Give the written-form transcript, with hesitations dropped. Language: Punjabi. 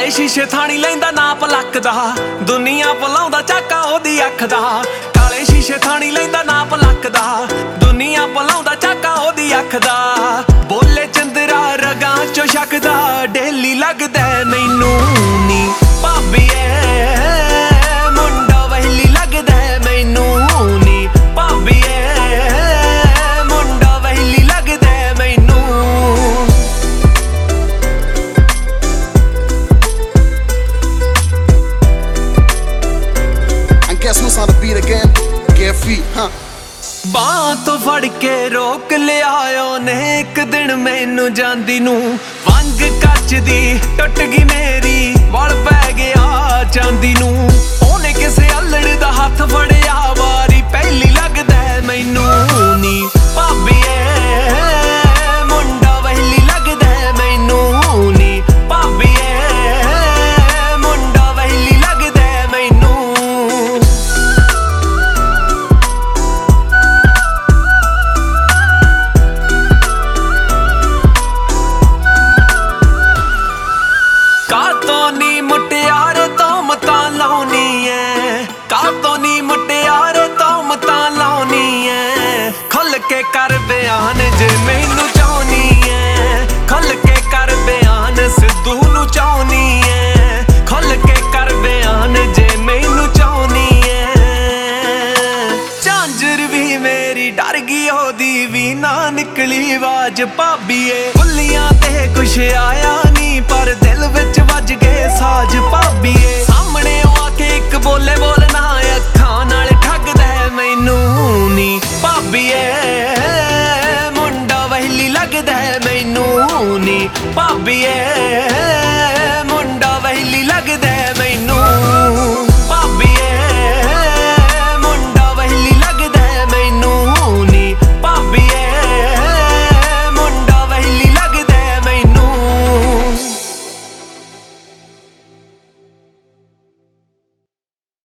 ਕਾਲੇ ਸ਼ੀਸ਼ੇ ਥਾਣੀ ਲੈਂਦਾ ਨਾਪ ਲੱਕ ਦਾ, ਦੁਨੀਆ ਭੁਲਾਉਂਦਾ ਝਾਕਾ ਉਹਦੀ ਅੱਖ ਦਾ। ਕਾਲੇ ਸ਼ੀਸ਼ੇ ਥਾਣੀ ਲੈਂਦਾ ਨਾਪ ਲੱਕ ਦਾ, ਦੁਨੀਆ ਭੁਲਾਉਂਦਾ ਝਾਕਾ ਉਹਦੀ ਅੱਖ ਦਾ। ਬੋਲੇ ਚੰਦਰਾ ਰਗਾਂ ਚੋਂ ਛਕਦਾ, ਡੇਲੀ ਲੱਗਦਾ ਮੈਨੂੰ ਨੀ ਭਾਬੀਏ ਮੁੰਡਾ ਵਹਿਲੀ ਲੱਗਦਾ ਮੈਨੂੰ ਨੀ ਭਾਬੀਏ ਮੁੰਡਾ ਵਹਿਲੀ ਲੱਗਦਾ ਮੈਨੂੰ। Guess who's on the beat again? Get feet, huh? ਬਾਂਹ ਤੋਂ ਫੜ ਕੇ ਰੋਕ ਲਿਆ ਉਹਨੇ ਇੱਕ ਦਿਨ ਮੈਨੂੰ ਜਾਂਦੀ ਨੂੰ। ਵੰਗ ਕੱਚ ਦੀ ਟੁੱਟ ਗਈ ਮੇਰੀ, ਵਲ ਪੈ ਗਿਆ ਚਾਂਦੀ ਨੂੰ। ਉਹਨੇ ਕਿਸੇ ਅਲੜ ਦਾ ਹੱਥ ਫੜਿਆ, ਵਾਰੀ ਪਹਿਲੀ ਲੱਗਦਾ ਮੈਨੂੰ ਨੀ ਭਾਬੀਏ ਮੁੰਡਾ ਵਹਿਲੀ ਲੱਗਦਾ ਮੈਨੂੰ ਨੀ ਭਾਬੀਏ ਮੁੰਡਾ ਵਹਿਲੀ ਲੱਗਦਾ ਮੈਨੂੰ। ਕਾਤੋਂ ਨੀ ਮੁਟਿਆਰੇ ਤੌਮਤਾਂ ਲਾਉਣੀ ਐ, ਕਾਤੋਂ ਨੀ ਮੁਟਿਆਰੇ ਤੌਮਤਾਂ ਲਾਉਣੀ ਐ। ਖੁੱਲ ਕੇ ਕਰ ਬਿਆਨ ਜੇ ਮੈਨੂੰ ਚਾਹੁੰਨੀ ਐ, ਖੁੱਲ ਕੇ ਕਰ ਬਿਆਨ ਸਿੱਧੂ ਨੂੰ ਚਾਹੁੰਨੀ ਐ। ਖੁੱਲ ਕੇ ਕਰ ਬਿਆਨ ਜੇ ਮੈਨੂੰ ਚਾਹੁੰਨੀ ਐ। ਝਾਂਜਰ ਵੀ ਮੇਰੀ ਡਰ ਗਈ, ਉਹਦੀ ਵੀ ਨਾ ਨਿਕਲੀ ਆਵਾਜ਼ ਭਾਬੀਏ। ਬੁੱਲੀਆਂ ਤੇ ਕੁਛ ਆਇਆ ਨੀ, ਪਰ ਦਿਲ ਵਿੱਚ ਵੱਜ ਗਏ ਸਾਜ ਭਾਬੀਏ। ਸਾਹਮਣੇ ਆ ਕੇ ਇੱਕ ਬੋਲੇ ਬੋਲਣਾ, ਅੱਖਾਂ ਨਾਲ ਠੱਗਦਾ ਮੈਨੂੰ ਨੀ ਭਾਬੀਏ ਮੁੰਡਾ ਵਹਿਲੀ ਲੱਗਦਾ ਮੈਨੂੰ ਨੀ ਭਾਬੀਏ।